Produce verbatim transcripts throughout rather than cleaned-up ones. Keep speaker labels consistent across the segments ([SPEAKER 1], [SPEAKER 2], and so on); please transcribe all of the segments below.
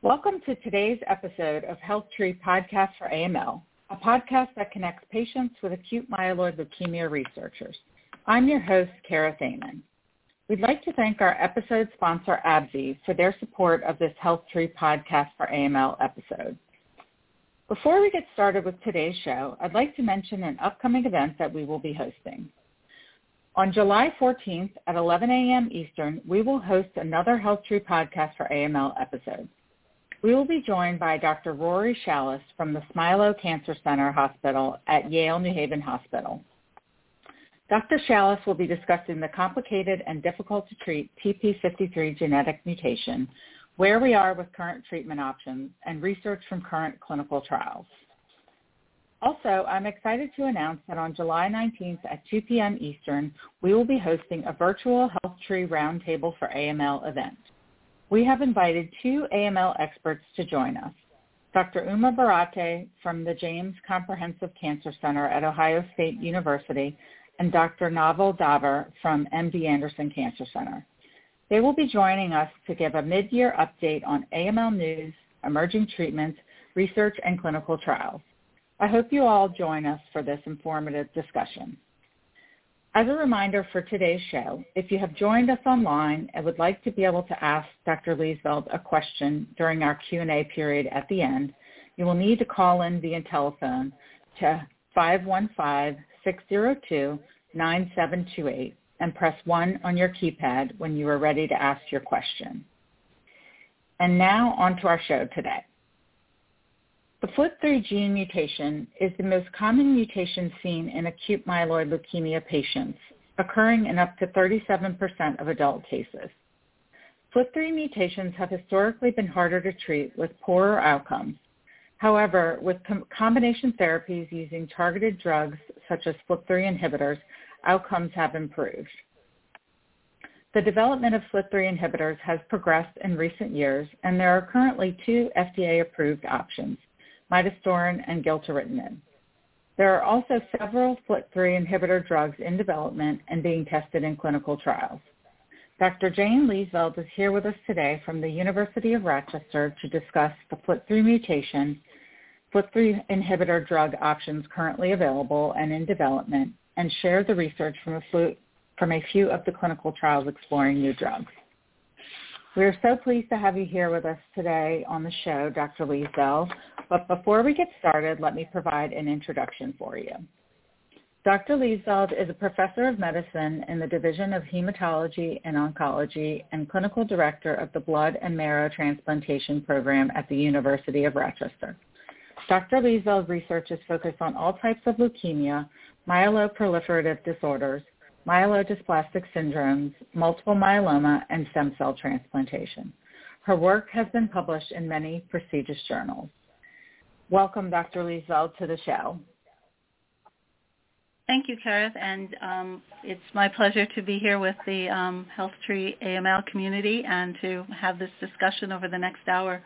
[SPEAKER 1] Welcome to today's episode of HealthTree Podcast for A M L, a podcast that connects patients with acute myeloid leukemia researchers. I'm your host, Kara Thaman. We'd like to thank our episode sponsor, AbbVie, for their support of this HealthTree Podcast for A M L episode. Before we get started with today's show, I'd like to mention an upcoming event that we will be hosting. On July fourteenth at eleven a.m. Eastern, we will host another HealthTree Podcast for A M L episode. We will be joined by Doctor Rory Shallis from the Smilow Cancer Center Hospital at Yale New Haven Hospital. Doctor Shallis will be discussing the complicated and difficult to treat T P fifty-three genetic mutation, where we are with current treatment options, and research from current clinical trials. Also, I'm excited to announce that on July nineteenth at two p.m. Eastern, we will be hosting a virtual HealthTree Roundtable for A M L event. We have invited two A M L experts to join us, Doctor Uma Barate from the James Comprehensive Cancer Center at Ohio State University and Doctor Naval Daver from M D Anderson Cancer Center. They will be joining us to give a mid-year update on A M L news, emerging treatments, research, and clinical trials. I hope you all join us for this informative discussion. As a reminder for today's show, if you have joined us online and would like to be able to ask Doctor Liesveld a question during our Q and A period at the end, you will need to call in via telephone to five one five, six zero two, nine seven two eight and press one on your keypad when you are ready to ask your question. And now on to our show today. The F L T three gene mutation is the most common mutation seen in acute myeloid leukemia patients, occurring in up to thirty-seven percent of adult cases. F L T three mutations have historically been harder to treat with poorer outcomes. However, with com- combination therapies using targeted drugs such as F L T three inhibitors, outcomes have improved. The development of F L T three inhibitors has progressed in recent years, and there are currently two F D A-approved options, midostaurin and gilteritinib. There are also several F L T three inhibitor drugs in development and being tested in clinical trials. Doctor Jane Liesveld is here with us today from the University of Rochester to discuss the F L T three mutation, F L T three inhibitor drug options currently available and in development, and share the research from a, few, from a few of the clinical trials exploring new drugs. We are so pleased to have you here with us today on the show, Doctor Liesveld. But before we get started, let me provide an introduction for you. Doctor Liesveld is a professor of medicine in the Division of Hematology and Oncology and clinical director of the Blood and Marrow Transplantation Program at the University of Rochester. Doctor Liesveld's research is focused on all types of leukemia, myeloproliferative disorders, myelodysplastic syndromes, multiple myeloma, and stem cell transplantation. Her work has been published in many prestigious journals. Welcome, Doctor Liesveld, to the show.
[SPEAKER 2] Thank you, Kara, and um, it's my pleasure to be here with the um, HealthTree A M L community and to have this discussion over the next hour.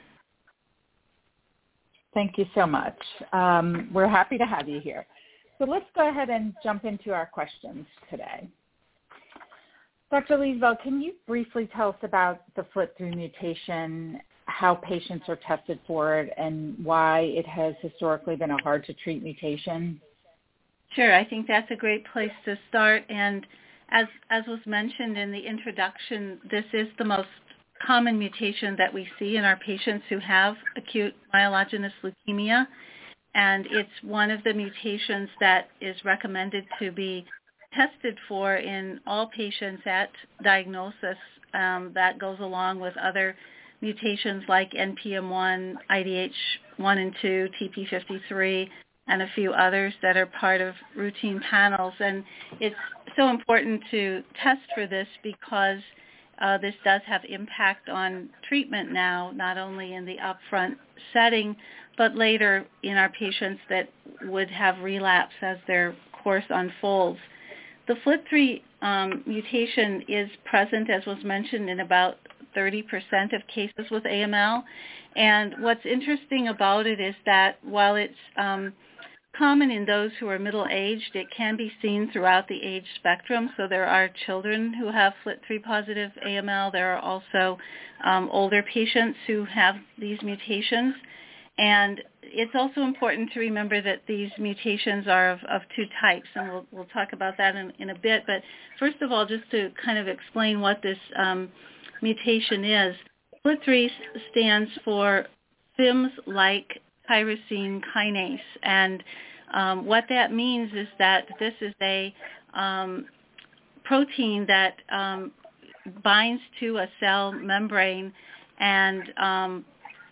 [SPEAKER 1] Thank you so much. Um, we're happy to have you here. So let's go ahead and jump into our questions today. Doctor Liesveld, can you briefly tell us about the F L T three mutation, how patients are tested for it, and why it has historically been a hard-to-treat mutation?
[SPEAKER 2] Sure. I think that's a great place to start. And as, as was mentioned in the introduction, this is the most common mutation that we see in our patients who have acute myelogenous leukemia. And it's one of the mutations that is recommended to be tested for in all patients at diagnosis. Um, that goes along with other mutations like N P M one, I D H one and two, T P fifty-three, and a few others that are part of routine panels. And it's so important to test for this because uh, this does have impact on treatment now, not only in the upfront setting, but later in our patients that would have relapse as their course unfolds. The F L T three um, mutation is present, as was mentioned, in about thirty percent of cases with A M L. And what's interesting about it is that while it's um, common in those who are middle-aged. It can be seen throughout the age spectrum. So there are children who have F L T three positive A M L. There are also um, older patients who have these mutations. And it's also important to remember that these mutations are of, of two types, and we'll, we'll talk about that in, in a bit. But first of all, just to kind of explain what this um, mutation is, F L T three stands for F I M S-like tyrosine kinase, and um, what that means is that this is a um, protein that um, binds to a cell membrane and um,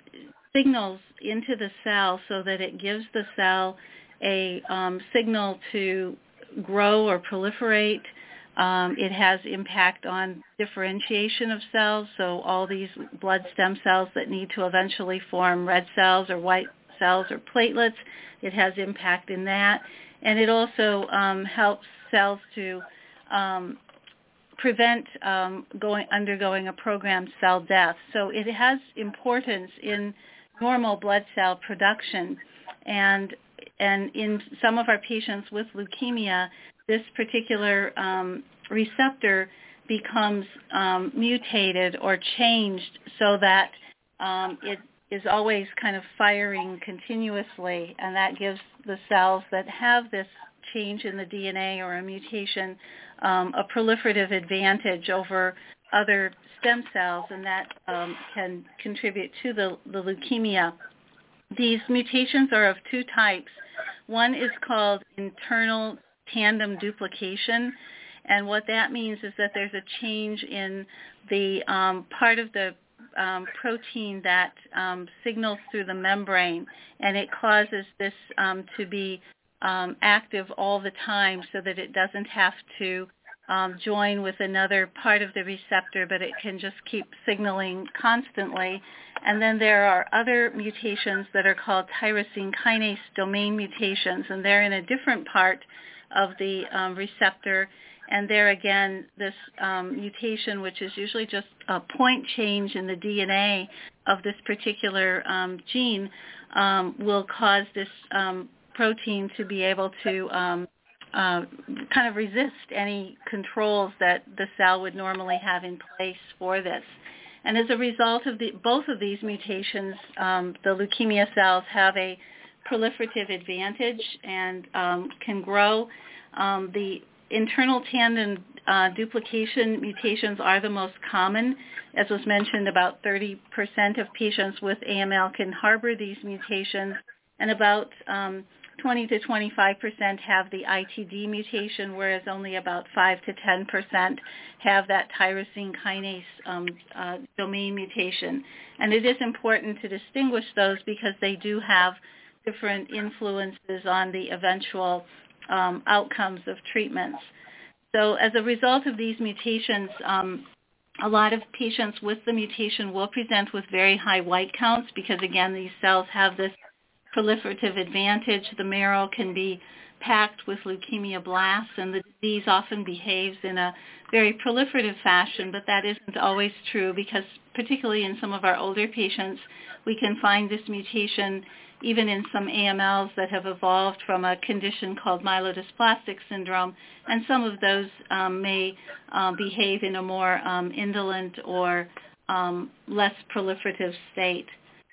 [SPEAKER 2] signals into the cell so that it gives the cell a um, signal to grow or proliferate. Um, it has impact on differentiation of cells, so all these blood stem cells that need to eventually form red cells or white cells or platelets, it has impact in that. And it also um, helps cells to um, prevent um, going, undergoing a programmed cell death. So it has importance in normal blood cell production. And, and in some of our patients with leukemia, this particular um, receptor becomes um, mutated or changed so that um, it is always kind of firing continuously, and that gives the cells that have this change in the D N A or a mutation um, a proliferative advantage over other stem cells, and that um, can contribute to the, the leukemia. These mutations are of two types. One is called internal tandem duplication, and what that means is that there's a change in the um, part of the um, protein that um, signals through the membrane, and it causes this um, to be um, active all the time so that it doesn't have to um, join with another part of the receptor, but it can just keep signaling constantly. And then there are other mutations that are called tyrosine kinase domain mutations, and they're in a different part of the um, receptor. And there again, this um, mutation, which is usually just a point change in the D N A of this particular um, gene, um, will cause this um, protein to be able to um, uh, kind of resist any controls that the cell would normally have in place for this. And as a result of the, both of these mutations, um, the leukemia cells have a proliferative advantage and um, can grow. Um, the internal tandem uh, duplication mutations are the most common. As was mentioned, about thirty percent of patients with A M L can harbor these mutations, and about um, twenty to twenty-five percent have the I T D mutation, whereas only about five to ten percent have that tyrosine kinase um, uh, domain mutation. And it is important to distinguish those because they do have different influences on the eventual um, outcomes of treatments. So as a result of these mutations, um, a lot of patients with the mutation will present with very high white counts because, again, these cells have this proliferative advantage. The marrow can be packed with leukemia blasts, and the disease often behaves in a very proliferative fashion, but that isn't always true because, particularly in some of our older patients, we can find this mutation even in some A M Ls that have evolved from a condition called myelodysplastic syndrome, and some of those um, may uh, behave in a more um, indolent or um, less proliferative state.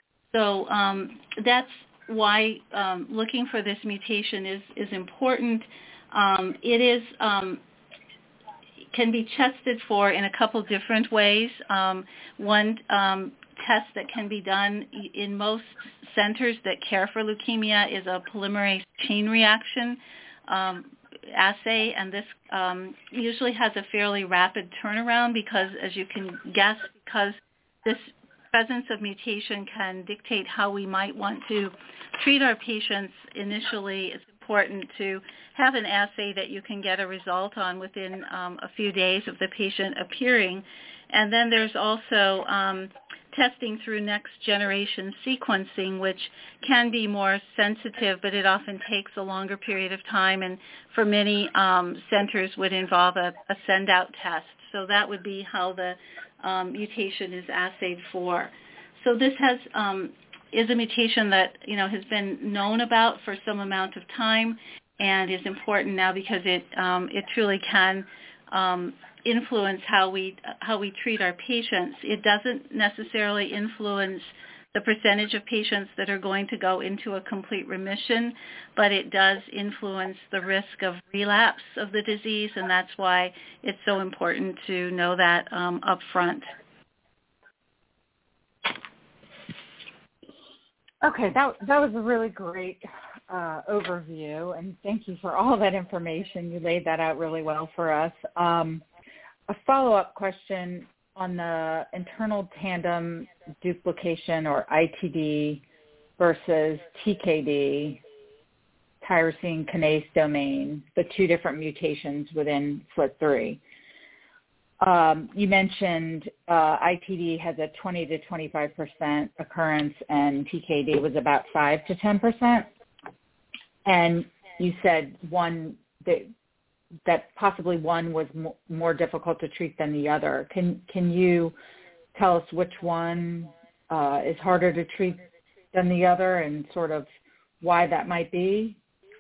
[SPEAKER 2] So um, that's why um, looking for this mutation is, is important. Um, it is um, can be tested for in a couple different ways. Um, one um, test that can be done in most centers that care for leukemia is a polymerase chain reaction um, assay, and this um, usually has a fairly rapid turnaround because, as you can guess, because this presence of mutation can dictate how we might want to treat our patients initially. It's important to have an assay that you can get a result on within um, a few days of the patient appearing. And then there's also um, testing through next-generation sequencing, which can be more sensitive, but it often takes a longer period of time, and for many um, centers would involve a, a send-out test. So that would be how the um, mutation is assayed for. So this has um, is a mutation that, you know, has been known about for some amount of time and is important now because it um, it truly can um, influence how we how we treat our patients. It doesn't necessarily influence the percentage of patients that are going to go into a complete remission, but it does influence the risk of relapse of the disease, and that's why it's so important to know that um, up front.
[SPEAKER 1] Okay, that that was a really great uh, overview, and thank you for all that information. You laid that out really well for us. Um, a follow-up question on the internal tandem duplication, or I T D, versus T K D, tyrosine kinase domain, the two different mutations within F L T three. Um, you mentioned uh, I T D has a twenty to twenty-five percent occurrence, and T K D was about five to ten percent. And you said one that, that possibly one was mo- more difficult to treat than the other. Can can you tell us which one uh, is harder to treat than the other, and sort of why that might be?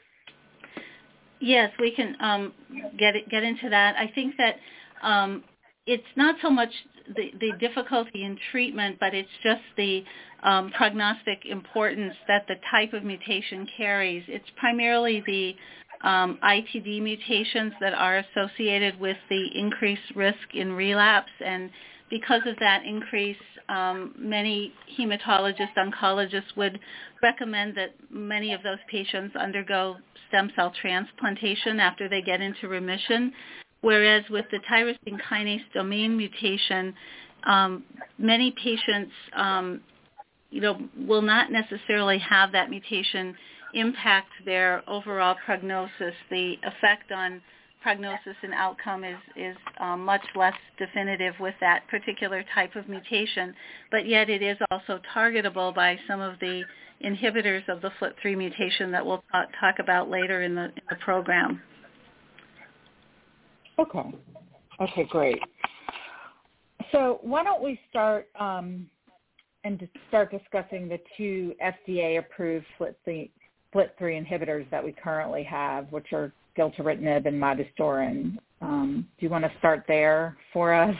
[SPEAKER 2] Yes, we can um, get it, get into that. I think that um, it's not so much the, the difficulty in treatment, but it's just the um, prognostic importance that the type of mutation carries. It's primarily the um, I T D mutations that are associated with the increased risk in relapse, and because of that increase, um, many hematologists, oncologists would recommend that many of those patients undergo stem cell transplantation after they get into remission. Whereas with the tyrosine kinase domain mutation, um, many patients, um, you know, will not necessarily have that mutation impact their overall prognosis. The effect on prognosis and outcome is, is um, much less definitive with that particular type of mutation, but yet it is also targetable by some of the inhibitors of the F L T three mutation that we'll talk, talk about later in the, in the program.
[SPEAKER 1] Okay. Okay, great. So why don't we start um, and to start discussing the two F D A-approved F L T three inhibitors that we currently have, which are gilteritinib and midostaurin. Um, do you want to start there for us?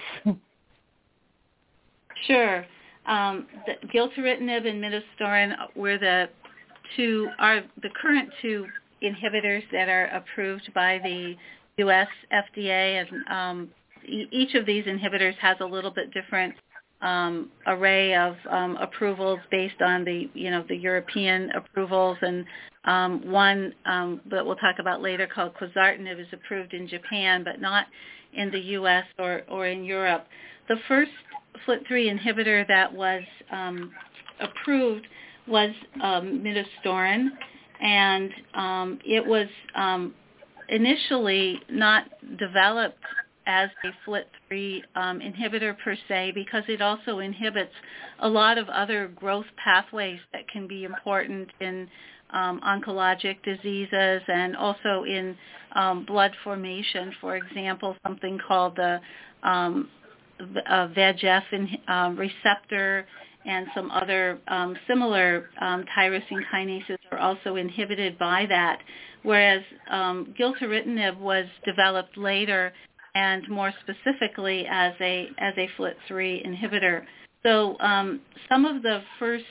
[SPEAKER 2] Sure. Um, the gilteritinib and midostaurin were the two are the current two inhibitors that are approved by the U S F D A, and um, e- each of these inhibitors has a little bit different um, array of um, approvals based on the you know the European approvals, and um, one um, that we'll talk about later called quizartinib is approved in Japan, but not in the U S or, or in Europe. The first F L T three inhibitor that was um, approved was um, midostaurin, and um, it was um, initially not developed as a F L T three um, inhibitor per se, because it also inhibits a lot of other growth pathways that can be important in um, oncologic diseases and also in um, blood formation. For example, something called the um, uh, V E G F in, um, receptor and some other um, similar um, tyrosine kinases are also inhibited by that, whereas um, gilteritinib was developed later and more specifically as a as a F L T three inhibitor. So um, some of the first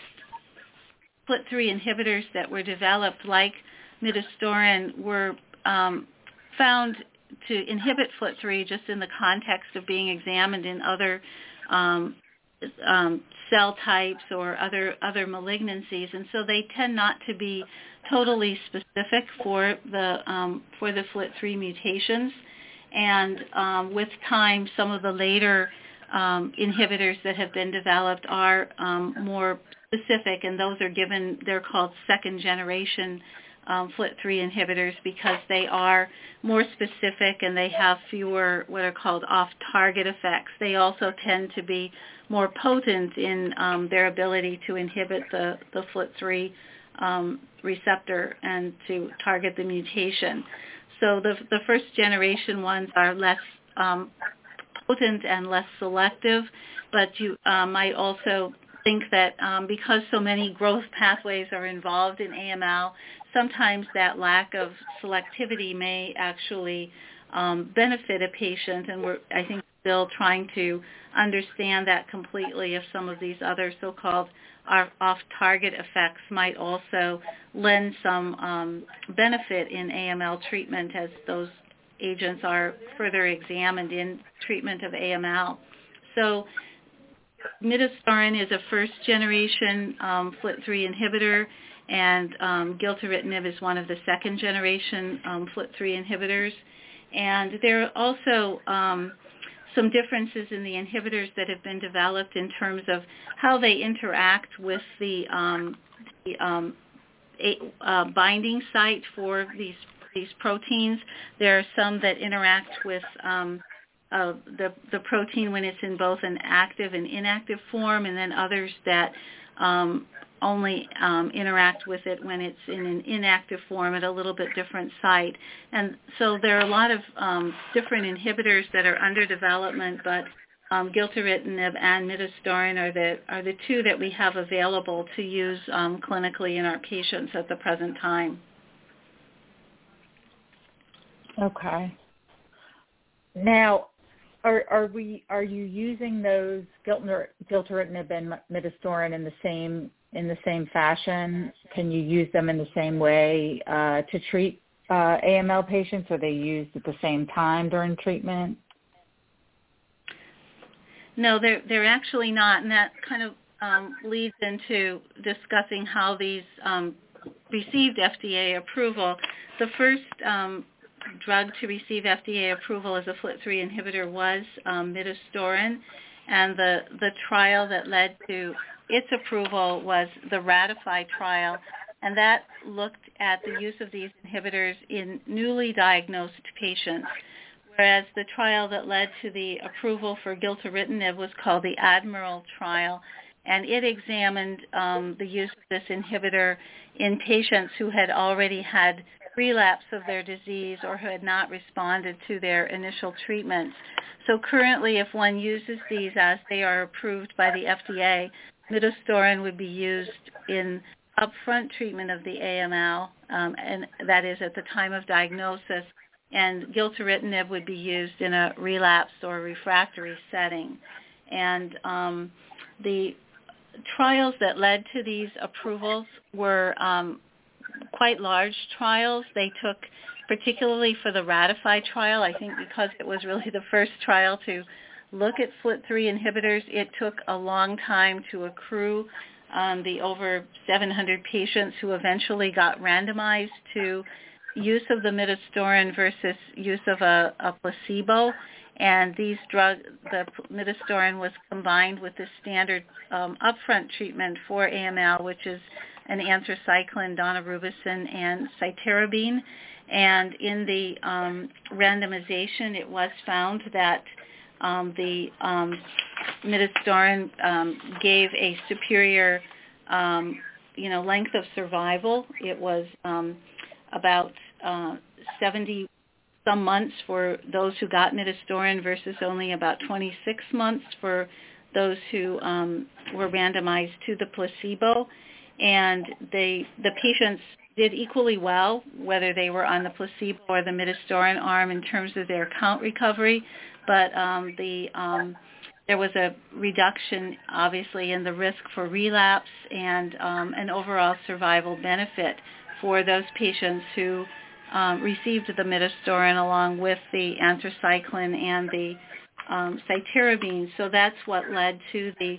[SPEAKER 2] F L T three inhibitors that were developed, like midostaurin, were um, found to inhibit F L T three just in the context of being examined in other um, um, cell types or other other malignancies, and so they tend not to be totally specific for the um, for the F L T three mutations. And um, with time, some of the later um, inhibitors that have been developed are um, more specific, and those are given, they're called second generation um, F L T three inhibitors because they are more specific and they have fewer what are called off-target effects. They also tend to be more potent in um, their ability to inhibit the, the F L T three um, receptor and to target the mutation. So the, the first generation ones are less um, potent and less selective, but you uh, might also think that um, because so many growth pathways are involved in A M L, sometimes that lack of selectivity may actually um, benefit a patient, and we're, I think, still trying to understand that completely if some of these other so-called off-target effects might also lend some um, benefit in A M L treatment as those agents are further examined in treatment of A M L. So midostaurin is a first-generation um, F L T three inhibitor, and um, gilteritinib is one of the second-generation um, F L T three inhibitors. And there are also um, some differences in the inhibitors that have been developed in terms of how they interact with the, um, the um, a, uh, binding site for these these proteins. There are some that interact with um, uh, the, the protein when it's in both an active and inactive form, and then others that um, only um, interact with it when it's in an inactive form at a little bit different site. And so there are a lot of um, different inhibitors that are under development, but um, gilteritinib and midostaurin are the, are the two that we have available to use um, clinically in our patients at the present time.
[SPEAKER 1] Okay. Now, are are we are you using those gilteritinib and midostaurin in the same in the same fashion? Can you use them in the same way uh, to treat uh, A M L patients? Are they used at the same time during treatment?
[SPEAKER 2] No, they're they're actually not, and that kind of um, leads into discussing how these um, received F D A approval. The first um, drug to receive F D A approval as a F L T three inhibitor was um, midostaurin, and the, the trial that led to its approval was the RATIFY trial, and that looked at the use of these inhibitors in newly diagnosed patients, whereas the trial that led to the approval for gilteritinib was called the ADMIRAL trial, and it examined um, the use of this inhibitor in patients who had already had relapse of their disease or who had not responded to their initial treatments. So currently, if one uses these as they are approved by the F D A, midostaurin would be used in upfront treatment of the A M L, um, and that is at the time of diagnosis, and gilteritinib would be used in a relapsed or refractory setting. And um, the trials that led to these approvals were um, quite large trials. They took, particularly for the RATIFY trial, I think because it was really the first trial to look at F L T three inhibitors, it took a long time to accrue um, the over seven hundred patients who eventually got randomized to use of the midostaurin versus use of a, a placebo. And these drugs, the midostaurin was combined with the standard um, upfront treatment for A M L, which is an anthracycline, daunorubicin, and cytarabine. And in the um, randomization, it was found that um, the um, midostaurin um, gave a superior, um, you know, length of survival. It was um, about uh, seventy some months for those who got midostaurin versus only about twenty-six months for those who um, were randomized to the placebo. And they, the patients did equally well, whether they were on the placebo or the midostaurin arm in terms of their count recovery, but um, the um, there was a reduction, obviously, in the risk for relapse and um, an overall survival benefit for those patients who um, received the midostaurin along with the anthracycline and the um, cytarabine. So that's what led to the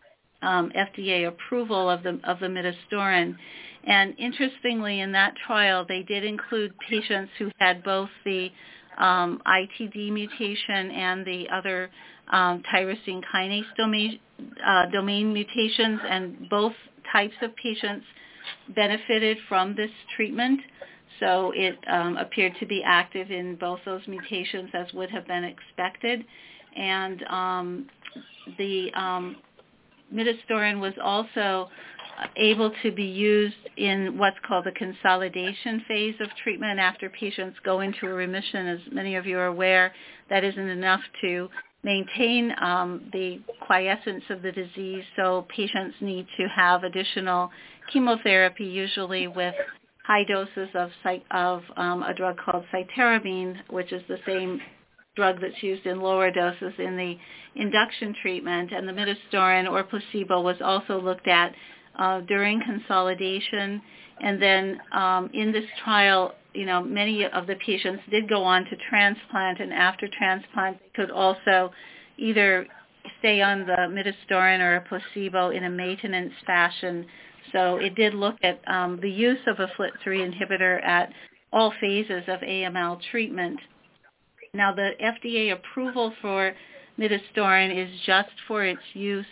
[SPEAKER 2] Um, F D A approval of the of the midostaurin. And interestingly, in that trial, they did include patients who had both the um, I T D mutation and the other um, tyrosine kinase domain, uh, domain mutations, and both types of patients benefited from this treatment. So it um, appeared to be active in both those mutations, as would have been expected. And um, the um, midostaurin was also able to be used in what's called the consolidation phase of treatment after patients go into a remission. As many of you are aware, that isn't enough to maintain um, the quiescence of the disease. So patients need to have additional chemotherapy, usually with high doses of, of um, a drug called cytarabine, which is the same drug that's used in lower doses in the induction treatment. And the midostaurin or placebo was also looked at uh, during consolidation. And then um, in this trial, you know, many of the patients did go on to transplant, and after transplant, they could also either stay on the midostaurin or a placebo in a maintenance fashion. So it did look at um, the use of a F L T three inhibitor at all phases of A M L treatment. Now, the F D A approval for midostaurin is just for its use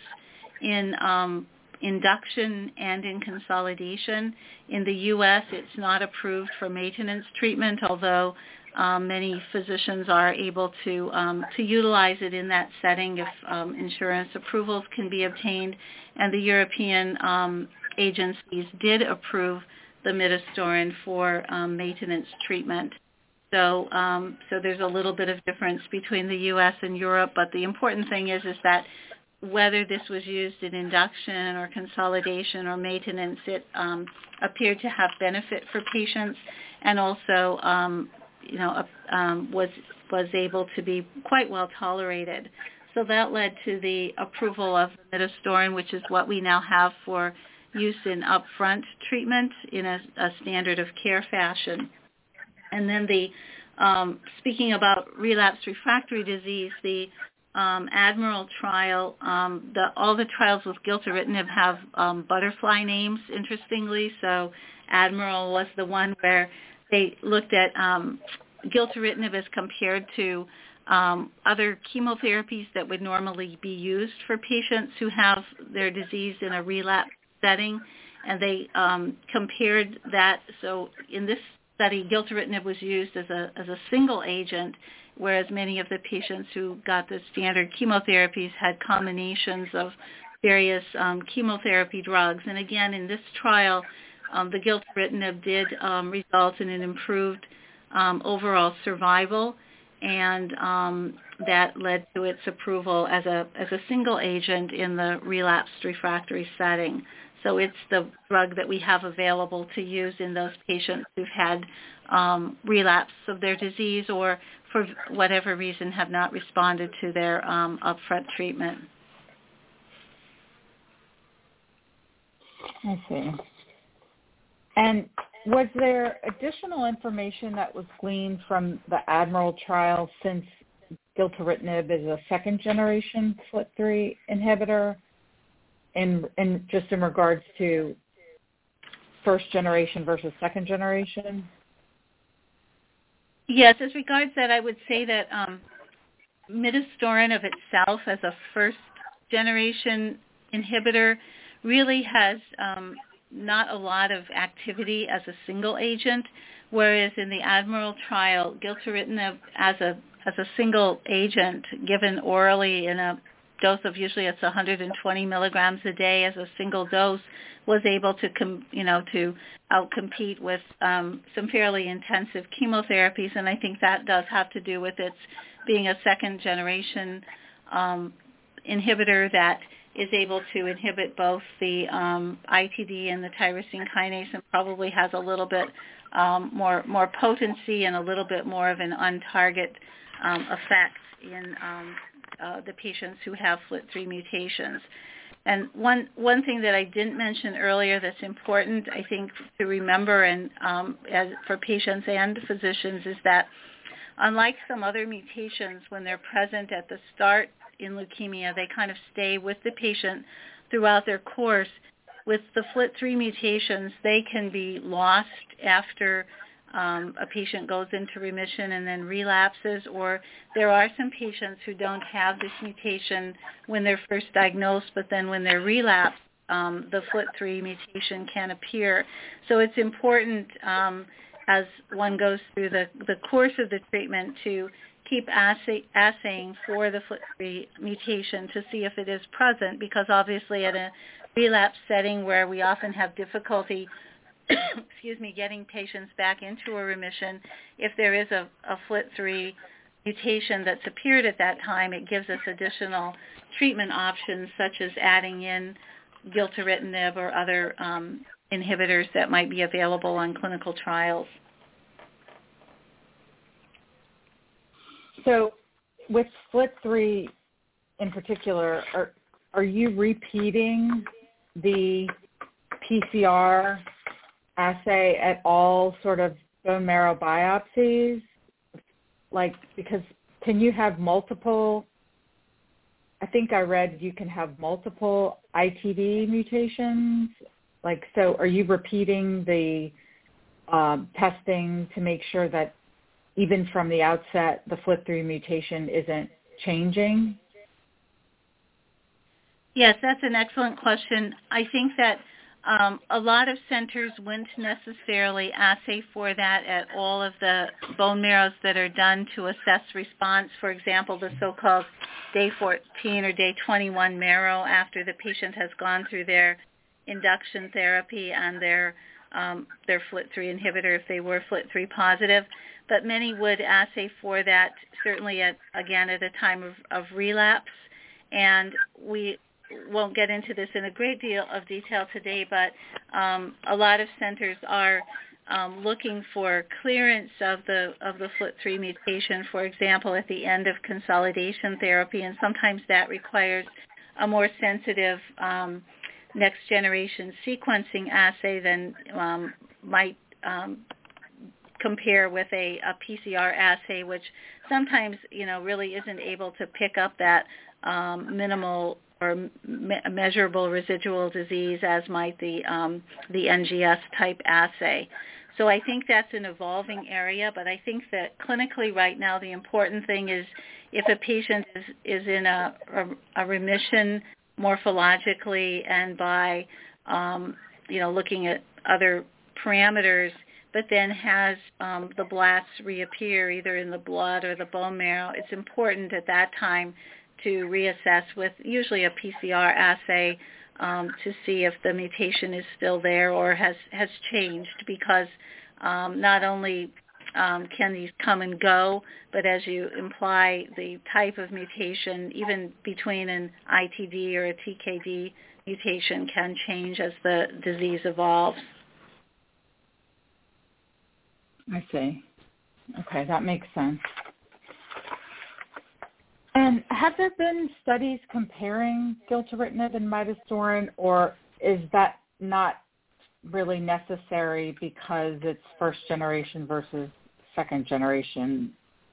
[SPEAKER 2] in um, induction and in consolidation. In the U S, it's not approved for maintenance treatment, although um, many physicians are able to um, to utilize it in that setting if um, insurance approvals can be obtained. And the European um, agencies did approve the midostaurin for um, maintenance treatment. So, um, so there's a little bit of difference between the U S and Europe, but the important thing is is that whether this was used in induction or consolidation or maintenance, it um, appeared to have benefit for patients, and also, um, you know, uh, um, was was able to be quite well tolerated. So that led to the approval of the midostaurin, which is what we now have for use in upfront treatment in a, a standard of care fashion. And then the um, speaking about relapsed refractory disease, the Um, Admiral trial, um, the, all the trials with gilteritinib have um, butterfly names, interestingly. So Admiral was the one where they looked at um, gilteritinib as compared to um, other chemotherapies that would normally be used for patients who have their disease in a relapse setting, and they um, compared that. So in this study, gilteritinib was used as a as a single agent, whereas many of the patients who got the standard chemotherapies had combinations of various um, chemotherapy drugs. And again, in this trial, um, the gilteritinib did um, result in an improved um, overall survival, and um, that led to its approval as a as a single agent in the relapsed refractory setting. So it's the drug that we have available to use in those patients who've had um, relapse of their disease or for whatever reason have not responded to their um, upfront treatment.
[SPEAKER 1] I see. And was there additional information that was gleaned from the Admiral trial, since gilteritinib is a second-generation F L T three inhibitor, in, in just in regards to first generation versus second generation?
[SPEAKER 2] Yes, as regards that, I would say that um, midostaurin of itself as a first-generation inhibitor really has um, not a lot of activity as a single agent, whereas in the Admiral trial, gilteritinib as a as a single agent given orally in a dose of usually it's one hundred twenty milligrams a day as a single dose, was able to, com- you know, to outcompete with um, some fairly intensive chemotherapies, and I think that does have to do with its being a second-generation um, inhibitor that is able to inhibit both the um, I T D and the tyrosine kinase, and probably has a little bit um, more more potency and a little bit more of an on-target um, effect in um, uh, the patients who have F L T three mutations. And one one thing that I didn't mention earlier that's important, I think, to remember and um, as for patients and physicians is that unlike some other mutations, when they're present at the start in leukemia, they kind of stay with the patient throughout their course. With the F L T three mutations, they can be lost after Um, a patient goes into remission and then relapses, or there are some patients who don't have this mutation when they're first diagnosed, but then when they're relapsed, um, the F L T three mutation can appear. So it's important um, as one goes through the, the course of the treatment to keep assay, assaying for the F L T three mutation to see if it is present, because obviously at a relapse setting where we often have difficulty excuse me, getting patients back into a remission, if there is a, a F L T three mutation that's appeared at that time, it gives us additional treatment options such as adding in gilteritinib or other um, inhibitors that might be available on clinical trials.
[SPEAKER 1] So with F L T three in particular, are, are you repeating the P C R assay at all sort of bone marrow biopsies? Like, because can you have multiple, I think I read you can have multiple I T D mutations. Like, so are you repeating the um, testing to make sure that even from the outset, the F L T three mutation isn't changing?
[SPEAKER 2] Yes, that's an excellent question. I think that um, a lot of centers wouldn't necessarily assay for that at all of the bone marrows that are done to assess response. For example, the so-called day fourteen or day twenty-one marrow after the patient has gone through their induction therapy and their um, their F L T three inhibitor if they were F L T three positive. But many would assay for that, certainly at, again, at a time of, of relapse. And we won't get into this in a great deal of detail today, but um, a lot of centers are um, looking for clearance of the of the F L T three mutation, for example, at the end of consolidation therapy, and sometimes that requires a more sensitive um, next-generation sequencing assay than um, might um, compare with a, a P C R assay, which sometimes, you know, really isn't able to pick up that um, minimal or me- measurable residual disease as might the um, the N G S type assay. So I think that's an evolving area, but I think that clinically right now the important thing is if a patient is, is in a, a, a remission morphologically and by, um, you know, looking at other parameters, but then has um, the blasts reappear either in the blood or the bone marrow, it's important at that time to reassess with usually a P C R assay um, to see if the mutation is still there or has, has changed, because um, not only um, can these come and go, but as you imply, the type of mutation, even between an I T D or a T K D mutation, can change as the disease evolves.
[SPEAKER 1] I see. Okay, that makes sense. And have there been studies comparing gilteritinib and midostaurin, or is that not really necessary because it's first generation versus second generation?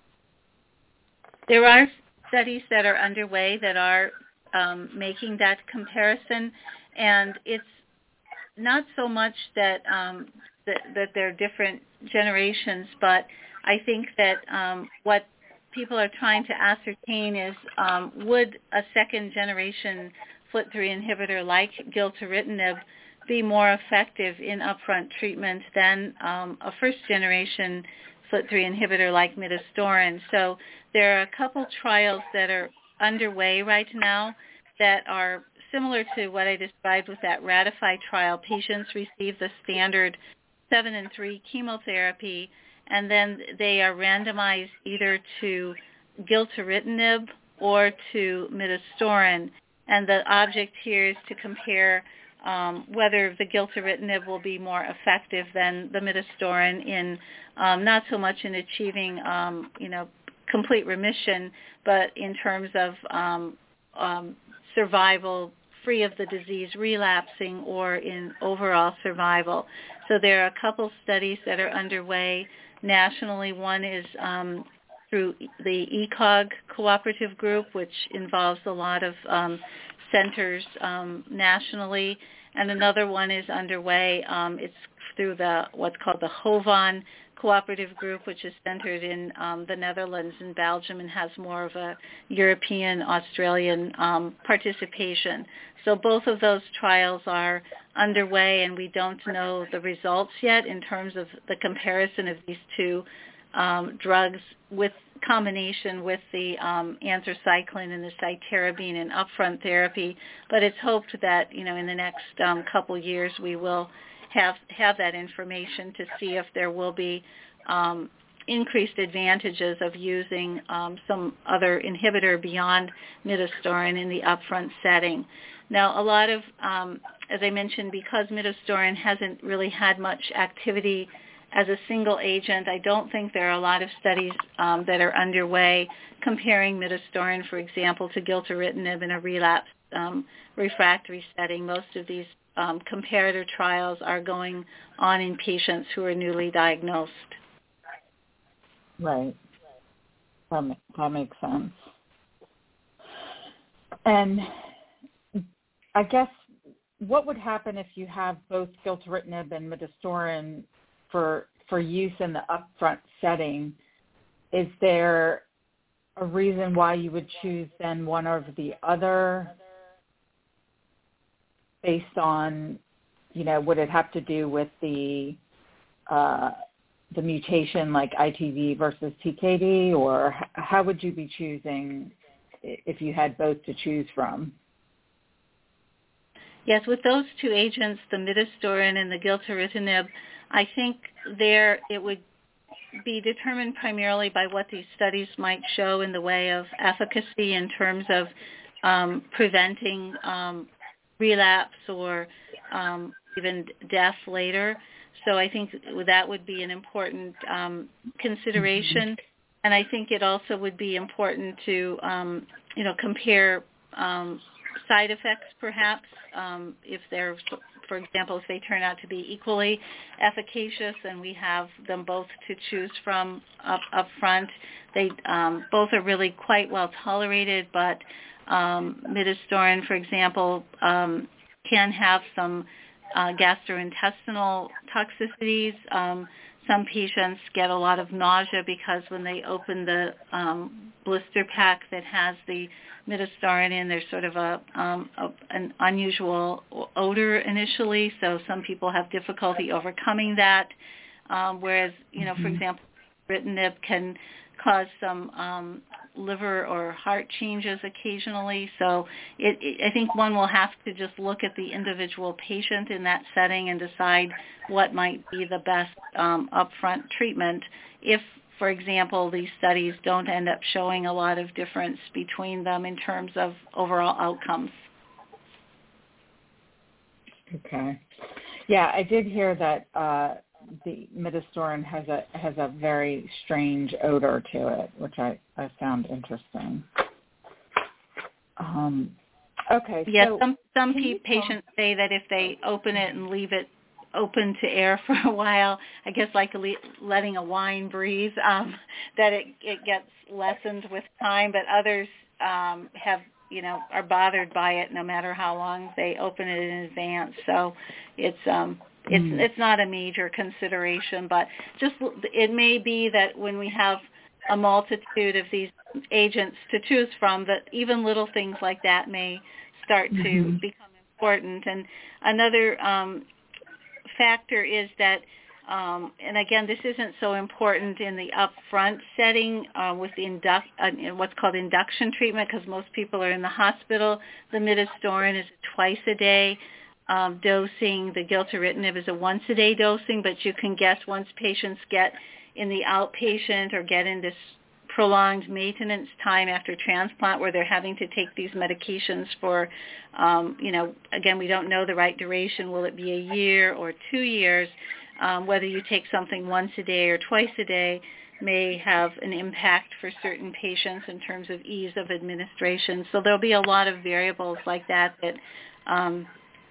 [SPEAKER 2] There are studies that are underway that are um, making that comparison, and it's not so much that, um, that that they're different generations, but I think that um, what people are trying to ascertain is um, would a second generation F L T three inhibitor like gilteritinib be more effective in upfront treatment than um, a first generation F L T three inhibitor like midostaurin. So there are a couple trials that are underway right now that are similar to what I described with that RATIFY trial. Patients receive the standard seven and three chemotherapy, and then they are randomized either to gilteritinib or to midostaurin. And the object here is to compare um, whether the gilteritinib will be more effective than the midostaurin in um, not so much in achieving, um, you know, complete remission, but in terms of um, um, survival free of the disease relapsing or in overall survival. So there are a couple studies that are underway nationally. One is um, through the E C O G cooperative group, which involves a lot of um, centers um, nationally, and another one is underway. Um, it's through the what's called the HOVON cooperative group, which is centered in um, the Netherlands and Belgium and has more of a European, Australian um, participation. So both of those trials are underway, and we don't know the results yet in terms of the comparison of these two um, drugs with combination with the um, anthracycline and the cytarabine in upfront therapy. But it's hoped that, you know, in the next um, couple years we will have have that information to see if there will be um, increased advantages of using um, some other inhibitor beyond midostaurin in the upfront setting. Now, a lot of, um, as I mentioned, because midostaurin hasn't really had much activity as a single agent, I don't think there are a lot of studies um, that are underway comparing midostaurin, for example, to gilteritinib in a relapse um, refractory setting. Most of these um, comparator trials are going on in patients who are newly diagnosed.
[SPEAKER 1] Right. That, ma- that makes sense. And I guess what would happen if you have both gilteritinib and midostaurin for for use in the upfront setting? Is there a reason why you would choose then one over the other based on, you know, would it have to do with the uh, the mutation like I T V versus T K D, or how would you be choosing if you had both to choose from?
[SPEAKER 2] Yes, with those two agents, the midostaurin and the gilteritinib, I think there it would be determined primarily by what these studies might show in the way of efficacy in terms of um, preventing um, relapse or um, even death later. So I think that would be an important um, consideration. And I think it also would be important to, um, you know, compare um, side effects perhaps um, if they're, for example, if they turn out to be equally efficacious and we have them both to choose from up, up front. They um, both are really quite well tolerated, but um, midostaurin, for example, um, can have some uh, gastrointestinal toxicities. Um, some patients get a lot of nausea because when they open the um, blister pack that has the midostaurin in, there's sort of a, um, a an unusual odor initially, so some people have difficulty overcoming that, um, whereas, you know, mm-hmm. for example, gilteritinib can cause some um, liver or heart changes occasionally. So it, it, I think one will have to just look at the individual patient in that setting and decide what might be the best um, upfront treatment if, for example, these studies don't end up showing a lot of difference between them in terms of overall outcomes.
[SPEAKER 1] Okay. Yeah, I did hear that uh, the midostaurin has a has a very strange odor to it, which I, I found interesting. Um, okay.
[SPEAKER 2] Yes,
[SPEAKER 1] so
[SPEAKER 2] some some patients say that if they open it and leave it open to air for a while, I guess like le- letting a wine breathe, um, that it, it gets lessened with time, but others um, have, you know, are bothered by it no matter how long they open it in advance. So it's um, it's mm. it's not a major consideration, but just it may be that when we have a multitude of these agents to choose from, that even little things like that may start mm-hmm. to become important. And another um, factor is that, um, and again, this isn't so important in the upfront setting uh, with the induc- uh, what's called induction treatment, because most people are in the hospital. The midostaurin is twice a day um, dosing. The gilteritinib is a once a day dosing, but you can guess once patients get in the outpatient or get in this prolonged maintenance time after transplant where they're having to take these medications for, um, you know, again, we don't know the right duration. Will it be a year or two years? Um, whether you take something once a day or twice a day may have an impact for certain patients in terms of ease of administration. So there'll be a lot of variables like that that um,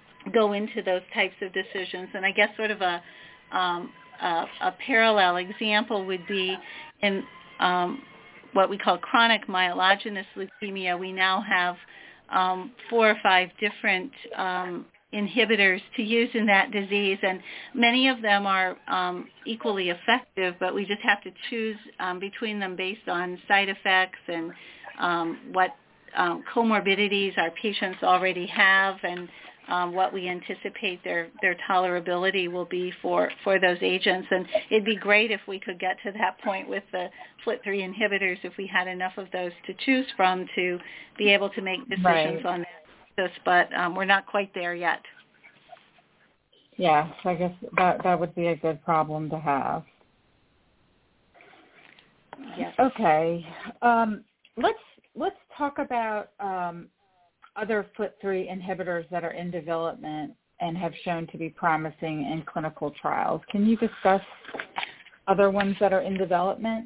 [SPEAKER 2] go into those types of decisions. And I guess sort of a, um, a, a parallel example would be in um, what we call chronic myelogenous leukemia. We now have um, four or five different um, inhibitors to use in that disease, and many of them are um, equally effective, but we just have to choose um, between them based on side effects and um, what um, comorbidities our patients already have and um, what we anticipate their, their tolerability will be for, for those agents. And it'd be great if we could get to that point with the F L T three inhibitors, if we had enough of those to choose from to be able to make decisions right. on this, but um, we're not quite there yet.
[SPEAKER 1] Yeah, so I guess that, that would be a good problem to have. Okay. Um, let's let's talk about um, other F L T three inhibitors that are in development and have shown to be promising in clinical trials. Can you discuss other ones that are in development?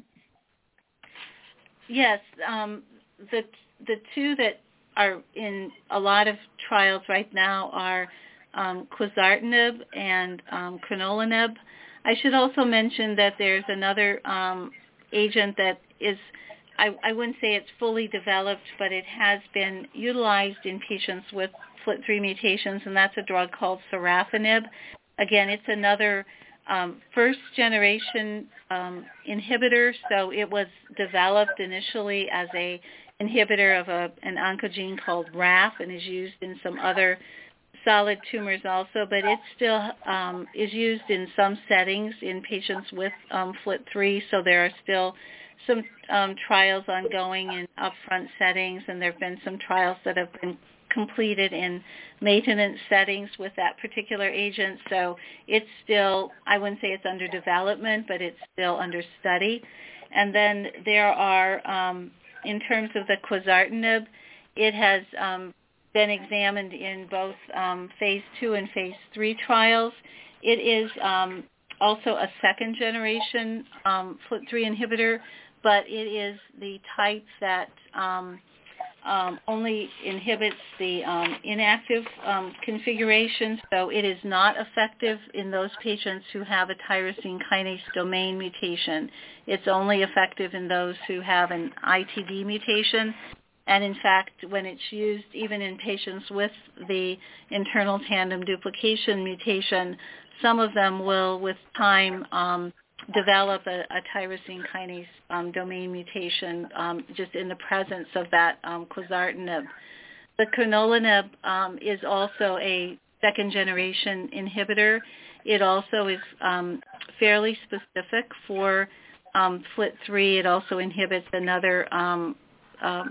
[SPEAKER 2] Yes. Um, the the two that are in a lot of trials right now are um, quizartinib and um, crenolanib. I should also mention that there's another um, agent that is, I, I wouldn't say it's fully developed, but it has been utilized in patients with F L T three mutations, and that's a drug called sorafenib. Again, it's another um, first-generation um, inhibitor, so it was developed initially as a inhibitor of a, an oncogene called R A F and is used in some other solid tumors also, but it still um, is used in some settings in patients with um, F L T three, so there are still some um, trials ongoing in upfront settings, and there have been some trials that have been completed in maintenance settings with that particular agent, so it's still, I wouldn't say it's under development, but it's still under study. And then there are, um, in terms of the quizartinib, it has um, been examined in both um, phase two and phase three trials. It is um, also a second generation um, F L T three inhibitor, but it is the type that um, um, only inhibits the um, inactive um, configuration, so it is not effective in those patients who have a tyrosine kinase domain mutation. It's only effective in those who have an I T D mutation. And in fact, when it's used even in patients with the internal tandem duplication mutation, some of them will, with time, um, develop a, a tyrosine kinase um, domain mutation um, just in the presence of that um, quizartinib. The crenolanib um, is also a second-generation inhibitor. It also is um, fairly specific for um, F L T three. It also inhibits another um, um,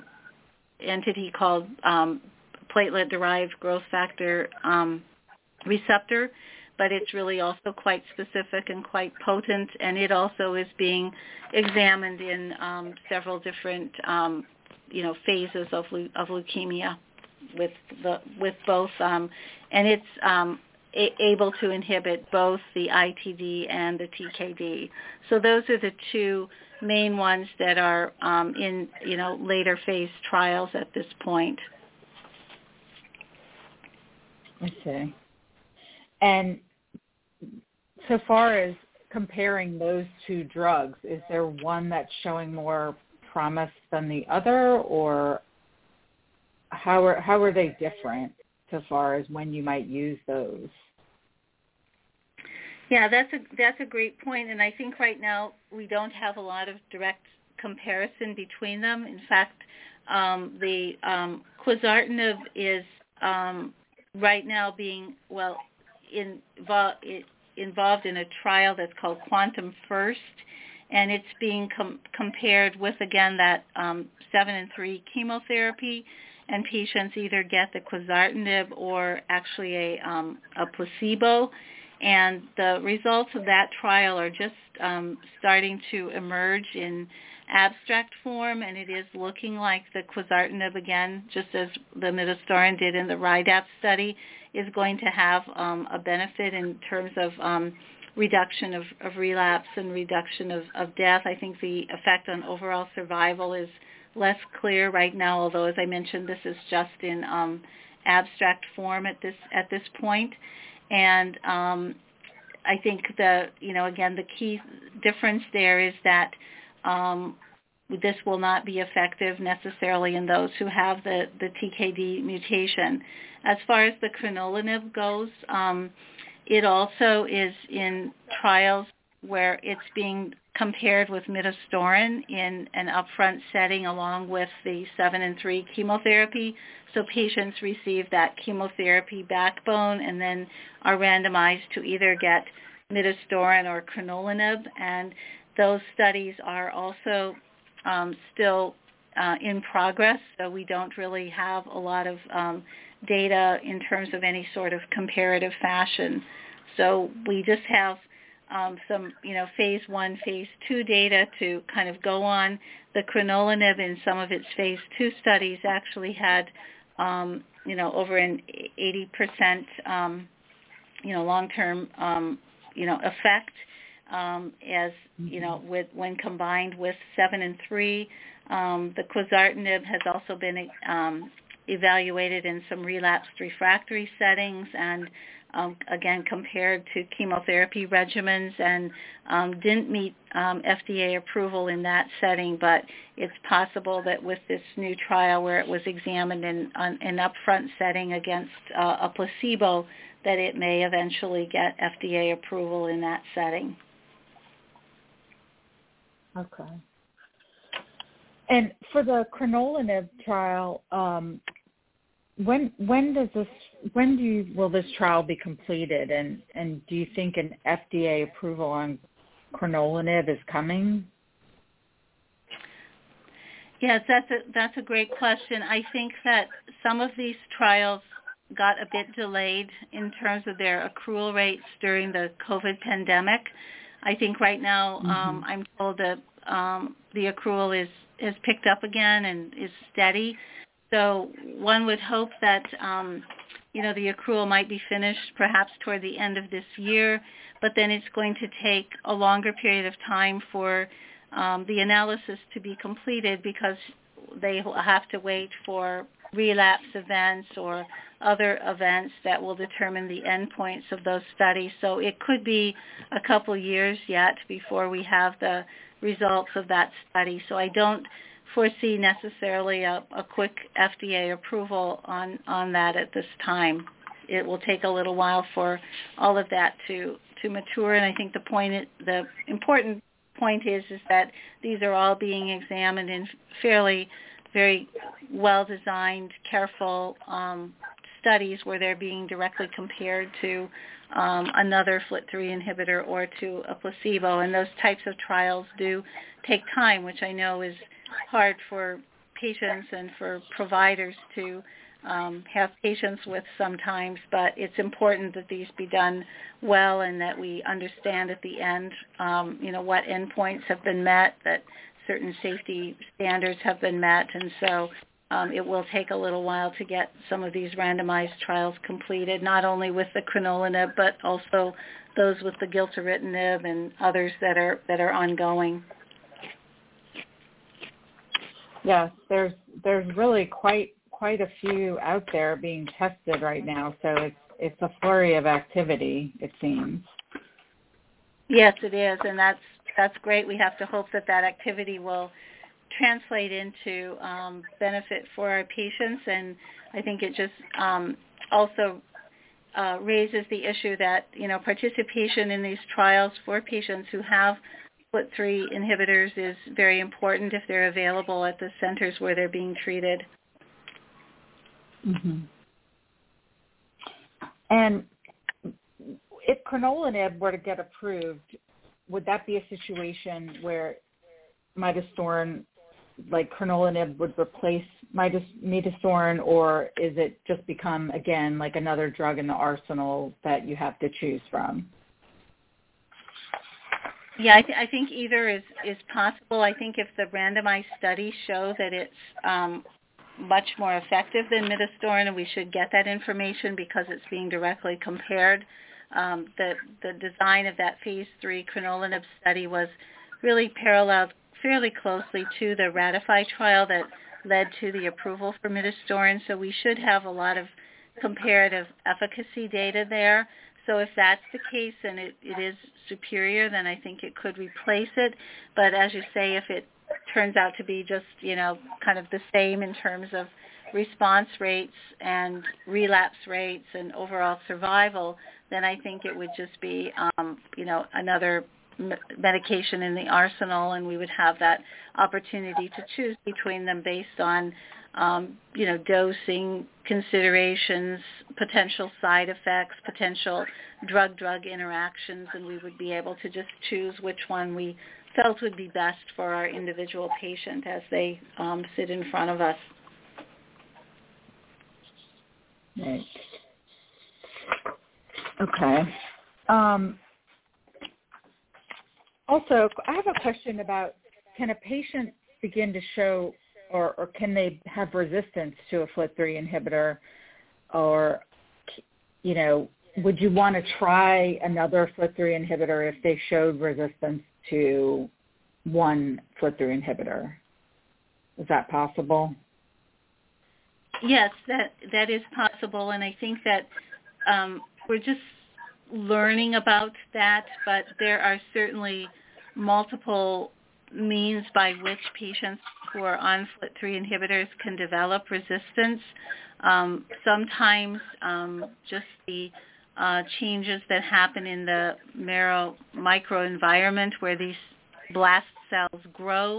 [SPEAKER 2] entity called um, platelet-derived growth factor um, receptor, but it's really also quite specific and quite potent, and it also is being examined in um, several different, um, you know, phases of, leu- of leukemia with the with both, um, and it's um, a- able to inhibit both the I T D and the T K D. So those are the two main ones that are um, in, you know, later phase trials at this point.
[SPEAKER 1] I see. And so far as comparing those two drugs, is there one that's showing more promise than the other, or how are how are they different so far as when you might use those?
[SPEAKER 2] Yeah, that's a that's a great point, and I think right now we don't have a lot of direct comparison between them. In fact, um, the um, quizartinib is um, right now being well involved involved in a trial that's called Quantum First, and it's being com- compared with again that um, seven and three chemotherapy, and patients either get the quizartinib or actually a um, a placebo. And the results of that trial are just um, starting to emerge in abstract form, and it is looking like the quizartinib, again, just as the midostaurin did in the RIDAP study, is going to have um, a benefit in terms of um, reduction of, of relapse and reduction of, of death. I think the effect on overall survival is less clear right now, although, as I mentioned, this is just in um, abstract form at this at this point. And um, I think the, you know, again, the key difference there is that um, this will not be effective necessarily in those who have the, the T K D mutation. As far as the crenolanib goes, um, it also is in trials where it's being compared with midostaurin in an upfront setting along with the seven and three chemotherapy. So patients receive that chemotherapy backbone and then are randomized to either get midostaurin or crenolanib. And those studies are also um, still uh, in progress, so we don't really have a lot of um, data in terms of any sort of comparative fashion. So we just have um, some, you know, phase one, phase two data to kind of go on. The crenolanib in some of its phase two studies actually had, um, you know, over an eighty percent, um, you know, long-term, um, you know, effect um, as, you know, with when combined with seven and three. Um, the quizartinib has also been um, evaluated in some relapsed refractory settings and Um, again, compared to chemotherapy regimens, and um, didn't meet um, F D A approval in that setting, but it's possible that with this new trial where it was examined in an in upfront setting against uh, a placebo, that it may eventually get F D A approval in that setting.
[SPEAKER 1] Okay. And for the crenolanib trial, um, When when does this when do you, will this trial be completed, and, and do you think an F D A approval on crenolanib is coming?
[SPEAKER 2] Yes, that's a that's a great question. I think that some of these trials got a bit delayed in terms of their accrual rates during the COVID pandemic. I think right now mm-hmm. um, I'm told that um, the accrual is is picked up again and is steady. So one would hope that, um, you know, the accrual might be finished perhaps toward the end of this year, but then it's going to take a longer period of time for um, the analysis to be completed because they have to wait for relapse events or other events that will determine the endpoints of those studies. So it could be a couple years yet before we have the results of that study. So I don't foresee necessarily a, a quick F D A approval on, on that at this time. It will take a little while for all of that to, to mature, and I think the point, the important point is is that these are all being examined in fairly, very well-designed, careful um, studies where they're being directly compared to um, another F L T three inhibitor or to a placebo, and those types of trials do take time, which I know is hard for patients and for providers to um, have patience with sometimes, but it's important that these be done well and that we understand at the end, um, you know, what endpoints have been met, that certain safety standards have been met, and so um, it will take a little while to get some of these randomized trials completed, not only with the crenolanib, but also those with the gilteritinib and others that are that are ongoing.
[SPEAKER 1] Yes, there's there's really quite quite a few out there being tested right now, so it's it's a flurry of activity, it seems.
[SPEAKER 2] Yes, it is, and that's that's great. We have to hope that that activity will translate into um, benefit for our patients, and I think it just um, also uh, raises the issue that, you know, participation in these trials for patients who have F L T three inhibitors is very important if they're available at the centers where they're being treated.
[SPEAKER 1] Mm-hmm. And if crenolanib were to get approved, would that be a situation where midostaurin, like crenolanib, would replace midostaurin, or is it just become, again, like another drug in the arsenal that you have to choose from?
[SPEAKER 2] Yeah, I, th- I think either is, is possible. I think if the randomized studies show that it's um, much more effective than midostaurin, and we should get that information because it's being directly compared. Um, the, the design of that phase three crenolanib study was really paralleled fairly closely to the RATIFY trial that led to the approval for midostaurin, so we should have a lot of comparative efficacy data there. So if that's the case and it, it is superior, then I think it could replace it. But as you say, if it turns out to be just, you know, kind of the same in terms of response rates and relapse rates and overall survival, then I think it would just be, um, you know, another m- medication in the arsenal, and we would have that opportunity to choose between them based on Um, you know, dosing considerations, potential side effects, potential drug-drug interactions, and we would be able to just choose which one we felt would be best for our individual patient as they um, sit in front of us.
[SPEAKER 1] Right. Okay. Um, also, I have a question about, can a patient begin to show, or, or can they have resistance to a F L T three inhibitor, or, you know, would you want to try another F L T three inhibitor if they showed resistance to one F L T three inhibitor? Is that possible?
[SPEAKER 2] Yes, that that is possible, and I think that um, we're just learning about that, but there are certainly multiple means by which patients who are on F L T three inhibitors can develop resistance. Um, sometimes um, just the uh, changes that happen in the marrow microenvironment where these blast cells grow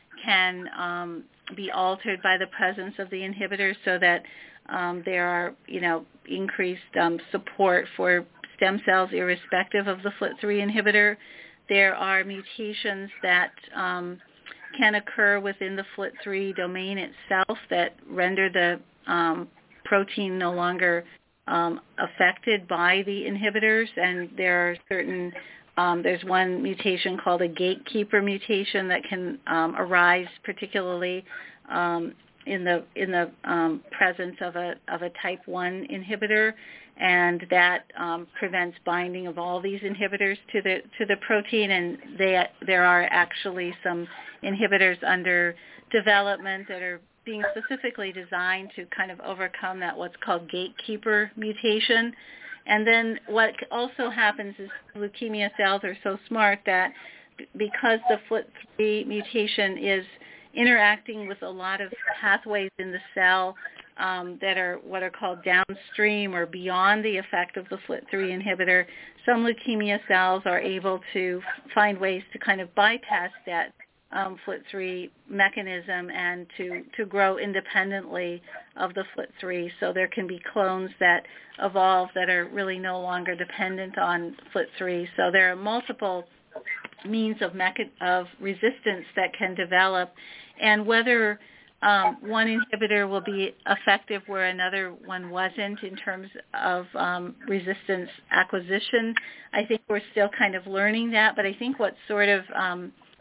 [SPEAKER 2] can um, be altered by the presence of the inhibitors, so that um, there are, you know, increased um, support for stem cells irrespective of the F L T three inhibitor. There are mutations that um, can occur within the F L T three domain itself that render the um, protein no longer um, affected by the inhibitors, and there are certain Um, there's one mutation called a gatekeeper mutation that can um, arise particularly um, in the in the um, presence of a of a type one inhibitor, and that um, prevents binding of all these inhibitors to the to the protein. And they, there are actually some inhibitors under development that are being specifically designed to kind of overcome that what's called gatekeeper mutation. And then what also happens is leukemia cells are so smart that because the F L T three mutation is interacting with a lot of pathways in the cell um, that are what are called downstream or beyond the effect of the F L T three inhibitor, some leukemia cells are able to find ways to kind of bypass that Um, F L T three mechanism and to, to grow independently of the F L T three. So there can be clones that evolve that are really no longer dependent on F L T three. So there are multiple means of, mecha- of resistance that can develop, and whether um, one inhibitor will be effective where another one wasn't in terms of um, resistance acquisition, I think we're still kind of learning that. But I think what's sort of um,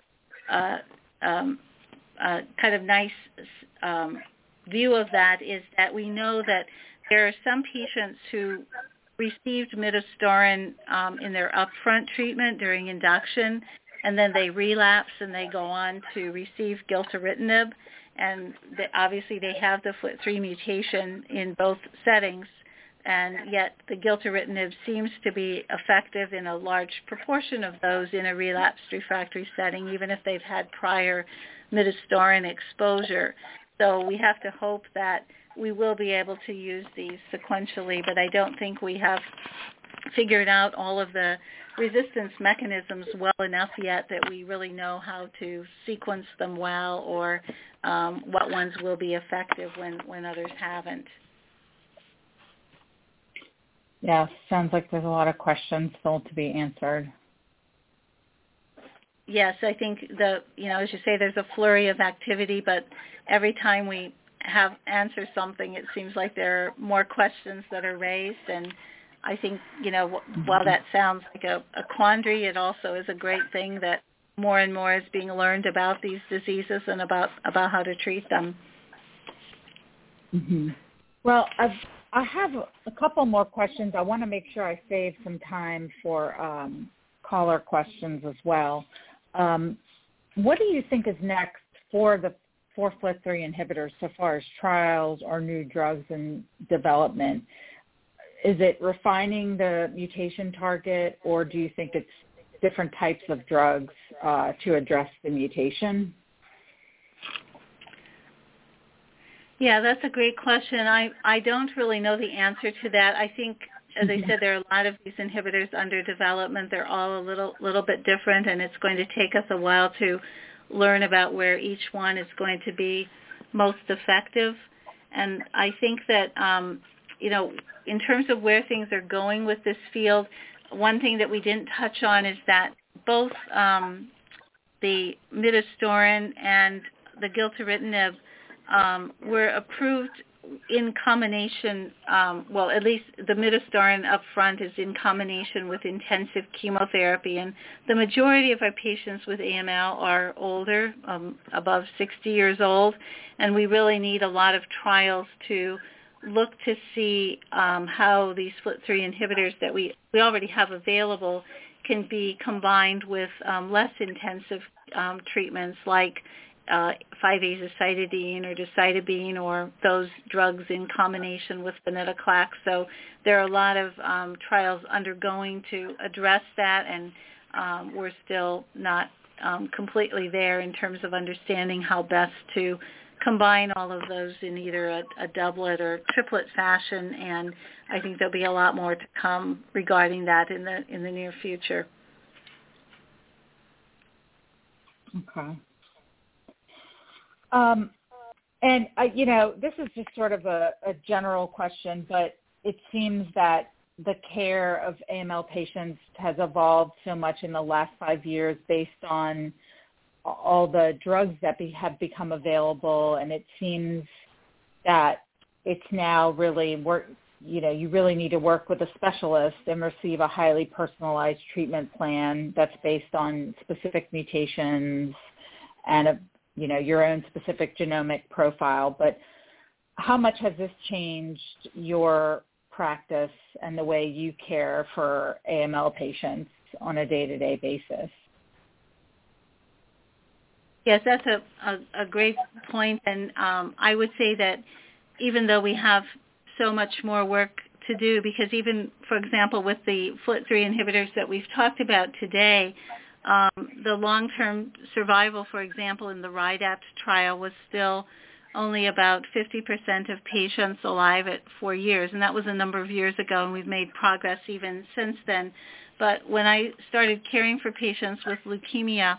[SPEAKER 2] Uh, um, uh, kind of nice um, view of that is that we know that there are some patients who received midostaurin um, in their upfront treatment during induction, and then they relapse and they go on to receive gilteritinib, and they, obviously they have the F L T three mutation in both settings, and yet the gilteritinib seems to be effective in a large proportion of those in a relapsed refractory setting, even if they've had prior midostaurin exposure. So we have to hope that we will be able to use these sequentially, but I don't think we have figured out all of the resistance mechanisms well enough yet that we really know how to sequence them well, or um, what ones will be effective when, when others haven't.
[SPEAKER 1] Yeah, sounds like there's a lot of questions still to be answered.
[SPEAKER 2] Yes, I think the, you know, as you say, there's a flurry of activity, but every time we have answer something, it seems like there are more questions that are raised. And I think, you know, mm-hmm. while that sounds like a, a quandary, it also is a great thing that more and more is being learned about these diseases and about, about how to treat them.
[SPEAKER 1] Mm-hmm. Well, I've I have a couple more questions. I want to make sure I save some time for um, caller questions as well. Um, what do you think is next for the for F L T three inhibitors so far as trials or new drugs in development? Is it refining the mutation target, or do you think it's different types of drugs uh, to address the mutation?
[SPEAKER 2] Yeah, that's a great question. I, I don't really know the answer to that. I think, as I said, there are a lot of these inhibitors under development. They're all a little little bit different, and it's going to take us a while to learn about where each one is going to be most effective. And I think that, um, you know, in terms of where things are going with this field, one thing that we didn't touch on is that both um, the midostaurin and the gilteritinib Um, were approved in combination, um, well, at least the midostaurin up front is in combination with intensive chemotherapy. And the majority of our patients with A M L are older, um, above sixty years old, and we really need a lot of trials to look to see um, how these F L T three inhibitors that we, we already have available can be combined with um, less intensive um, treatments like uh, five-azacitidine or decitabine or those drugs in combination with venetoclax. So there are a lot of um, trials undergoing to address that, and um, we're still not um, completely there in terms of understanding how best to combine all of those in either a, a doublet or triplet fashion, and I think there'll be a lot more to come regarding that in the in the near future.
[SPEAKER 1] Okay. Um, and, uh, you know, this is just sort of a, a general question, but it seems that the care of A M L patients has evolved so much in the last five years based on all the drugs that be, have become available, and it seems that it's now really work, you know, you really need to work with a specialist and receive a highly personalized treatment plan that's based on specific mutations and, a, you know, your own specific genomic profile. But how much has this changed your practice and the way you care for A M L patients on a day-to-day basis?
[SPEAKER 2] Yes, that's a, a, a great point, and um, I would say that even though we have so much more work to do, because even, for example, with the F L T three inhibitors that we've talked about today, um, the long-term survival, for example, in the RIDAPT trial was still only about fifty percent of patients alive at four years, and that was a number of years ago, and we've made progress even since then. But when I started caring for patients with leukemia,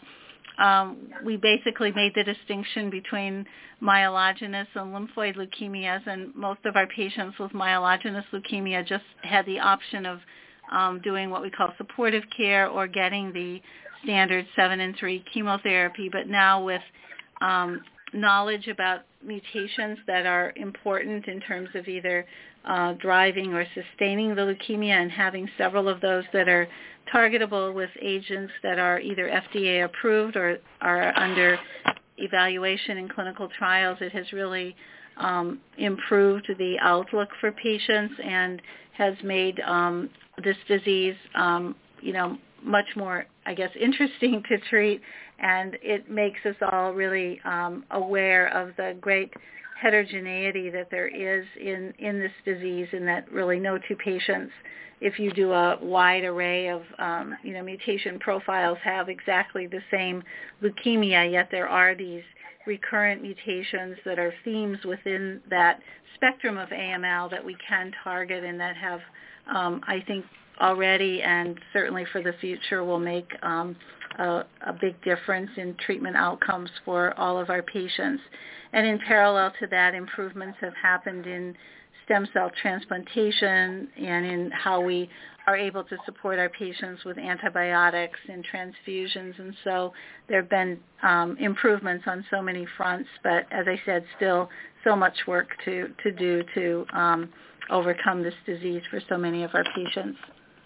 [SPEAKER 2] Um, we basically made the distinction between myelogenous and lymphoid leukemias, and most of our patients with myelogenous leukemia just had the option of um, doing what we call supportive care or getting the standard seven and three chemotherapy. But now with um, knowledge about mutations that are important in terms of either uh, driving or sustaining the leukemia, and having several of those that are targetable with agents that are either F D A approved or are under evaluation in clinical trials, it has really um, improved the outlook for patients and has made um, this disease, um, you know, much more, I guess, interesting to treat, and it makes us all really um, aware of the great heterogeneity that there is in, in this disease, and that really no two patients, if you do a wide array of, um, you know, mutation profiles, have exactly the same leukemia, yet there are these recurrent mutations that are themes within that spectrum of A M L that we can target, and that have, um, I think, already and certainly for the future will make um, a, a big difference in treatment outcomes for all of our patients. And in parallel to that, improvements have happened in stem cell transplantation and in how we are able to support our patients with antibiotics and transfusions. And so there have been um, improvements on so many fronts, but as I said, still so much work to, to do to um, overcome this disease for so many of our patients.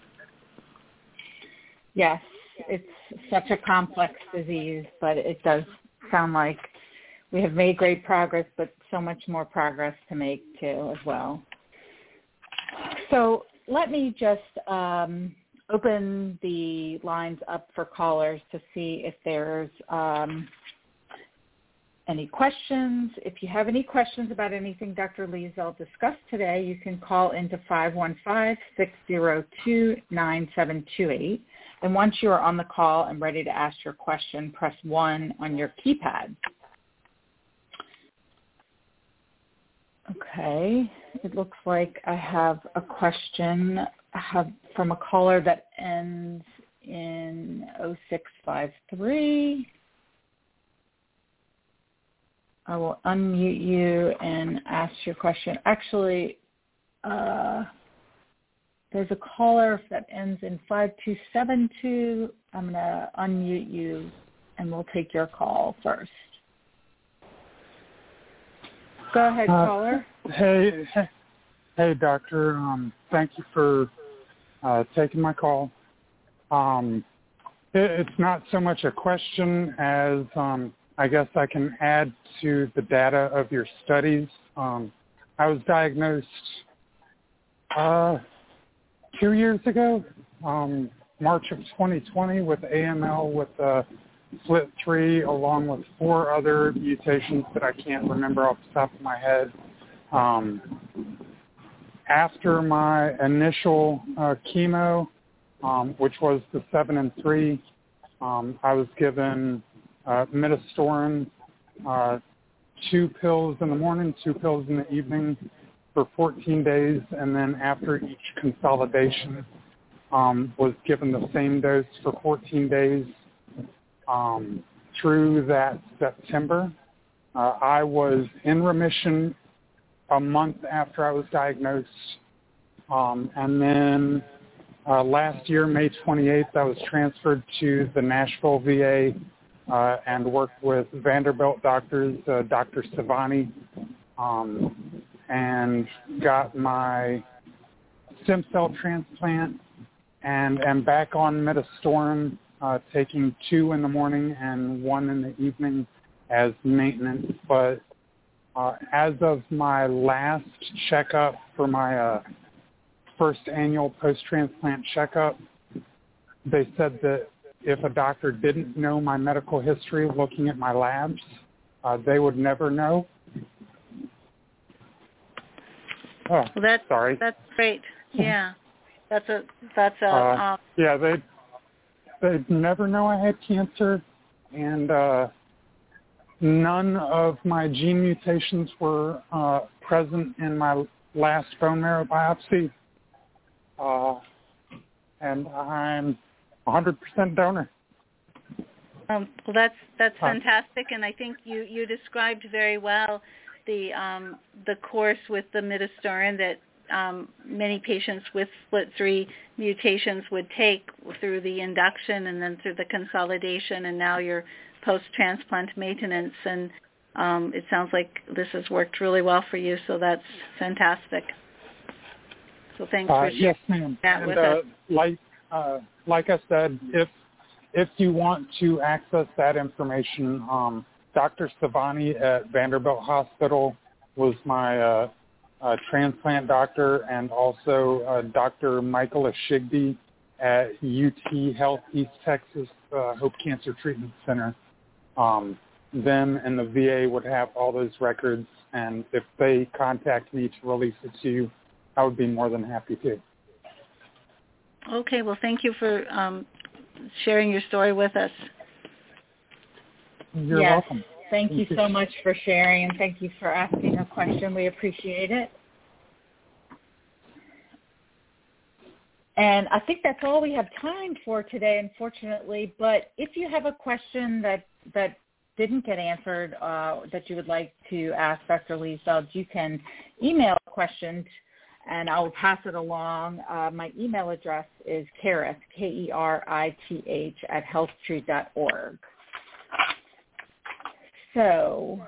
[SPEAKER 1] Yes, it's such a complex disease, but it does sound like we have made great progress, but so much more progress to make too as well. So let me just um, open the lines up for callers to see if there's um, any questions. If you have any questions about anything Doctor Leisel discussed today, you can call into five one five, six zero two, nine seven two eight. And once you are on the call and ready to ask your question, press one on your keypad. Okay, it looks like I have a question I have from a caller that ends in oh six five three. I will unmute you and ask your question. Actually, uh, there's a caller that ends in five two seven two. I'm going to unmute you, and we'll take your call first. Go ahead,
[SPEAKER 3] Uh,
[SPEAKER 1] caller.
[SPEAKER 3] Hey, hey, hey, doctor. Um, thank you for uh, taking my call. Um, it, it's not so much a question as um, I guess I can add to the data of your studies. Um, I was diagnosed uh, two years ago, um, March of twenty twenty, with A M L with uh, F L I T three, along with four other mutations that I can't remember off the top of my head. Um, after my initial uh, chemo, um, which was the seven and three, um, I was given uh, midostaurin, uh, two pills in the morning, two pills in the evening for fourteen days, and then after each consolidation, um, was given the same dose for fourteen days um, through that September. Uh, I was in remission a month after I was diagnosed. Um, and then uh, last year, May twenty-eighth, I was transferred to the Nashville V A uh, and worked with Vanderbilt doctors, uh, Doctor Savani, um, and got my stem cell transplant and am back on midostaurin, uh, taking two in the morning and one in the evening as maintenance. But Uh, as of my last checkup for my uh, first annual post-transplant checkup, they said that if a doctor didn't know my medical history looking at my labs, uh, they would never know. Oh,
[SPEAKER 2] Well, that's,
[SPEAKER 3] sorry.
[SPEAKER 2] That's great. Yeah. That's a, that's a,
[SPEAKER 3] Uh,
[SPEAKER 2] um,
[SPEAKER 3] yeah, they they'd never know I had cancer, and uh, none of my gene mutations were uh, present in my last bone marrow biopsy, uh, and I'm one hundred percent donor.
[SPEAKER 2] Um, well, that's that's
[SPEAKER 3] Huh.
[SPEAKER 2] fantastic, and I think you, you described very well the um, the course with the midostaurin that um, many patients with F L I T three mutations would take through the induction and then through the consolidation, and now your post-transplant maintenance. And um, it sounds like this has worked really well for you, so that's fantastic. So thanks for
[SPEAKER 3] Uh,
[SPEAKER 2] sharing
[SPEAKER 3] yes, ma'am.
[SPEAKER 2] that
[SPEAKER 3] and,
[SPEAKER 2] with
[SPEAKER 3] uh,
[SPEAKER 2] us.
[SPEAKER 3] Like uh, like I said, if if you want to access that information, um, Doctor Savani at Vanderbilt Hospital was my uh, uh, transplant doctor, and also uh, Doctor Michael Ashigdi at U T Health East Texas uh, Hope Cancer Treatment Center. Um, them and the V A would have all those records, and if they contact me to release it to you, I would be more than happy to.
[SPEAKER 2] Okay, well, thank you for um, sharing your story with us.
[SPEAKER 3] You're
[SPEAKER 1] yes.
[SPEAKER 3] welcome.
[SPEAKER 1] Thank you so much for sharing, and thank you for asking a question. We appreciate it. And I think that's all we have time for today, unfortunately. But if you have a question that, that didn't get answered uh, that you would like to ask Doctor Liesfeld, you can email questions, and I will pass it along. Uh, my email address is Kerith, K E R I T H, at healthtree dot org. So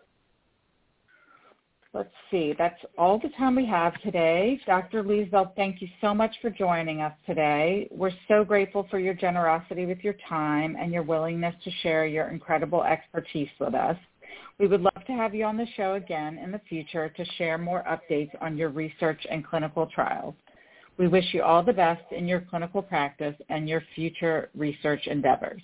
[SPEAKER 1] let's see. That's all the time we have today. Doctor Liesfeld, thank you so much for joining us today. We're so grateful for your generosity with your time and your willingness to share your incredible expertise with us. We would love to have you on the show again in the future to share more updates on your research and clinical trials. We wish you all the best in your clinical practice and your future research endeavors.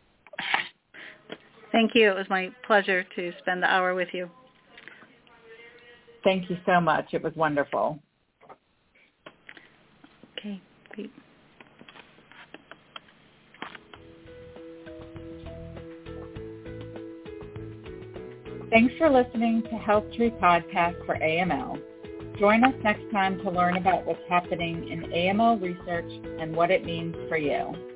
[SPEAKER 2] Thank you. It was my pleasure to spend the hour with you.
[SPEAKER 1] Thank you so much. It was wonderful.
[SPEAKER 2] Okay, great.
[SPEAKER 1] Thanks for listening to HealthTree Podcast for A M L. Join us next time to learn about what's happening in A M L research and what it means for you.